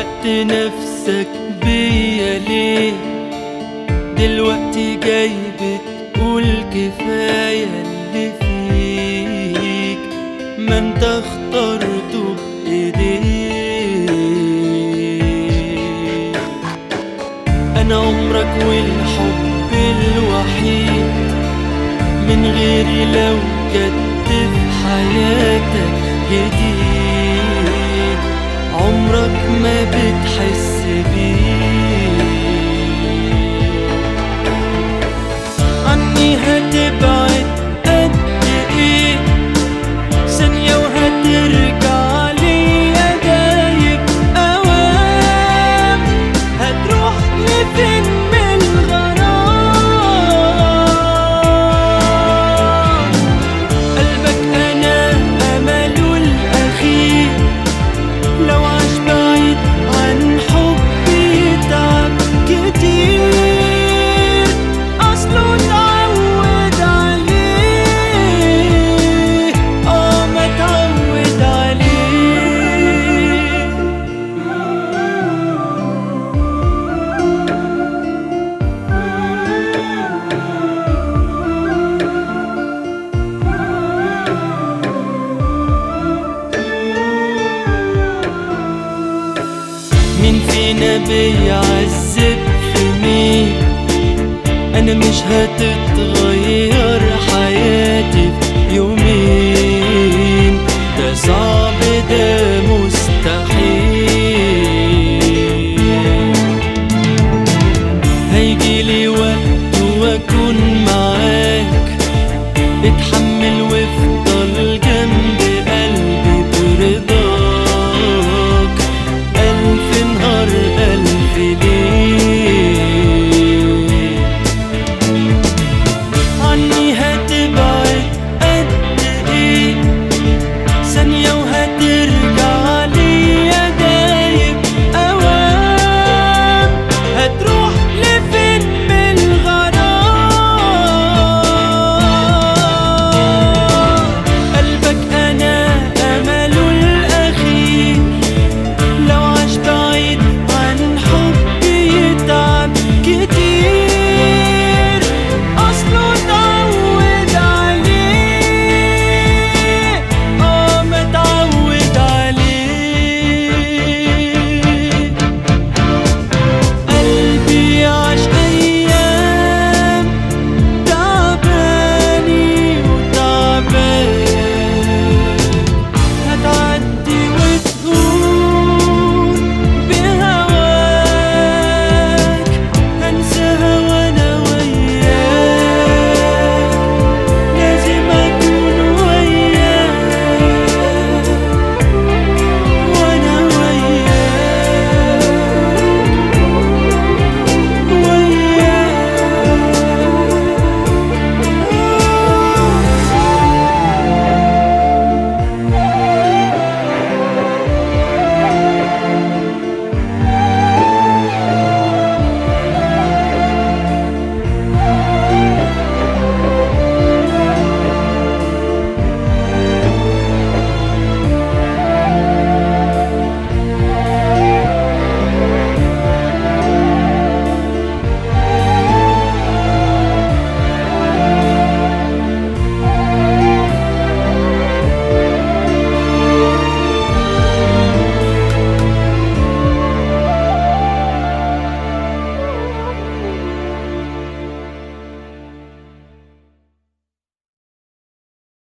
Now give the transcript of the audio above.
علقت نفسك بيا ليه؟ دلوقتي جاي بتقول كفاية اللي فيك، ما انت اخترته بايديك. انا عمرك والحب الوحيد، من غيري لو جد في حياتك جديد عمرك ما بتحس بيه. عني هتبعد قد ايه؟ ثانية وهترجع ليا دايب اوام. هتروح لفين من الغرام؟ قلبك انا امله الاخير، لو عاش بعيد عن حبي يتعب كتير. اصله اتعود عليه، ما اتعود عليه. مين فينا بيعذب في مين؟ انا مش هتتغير حياتي في يومين، ده صعب ده مستحيل. هيجيلي وقت واكون معاك، اتحمل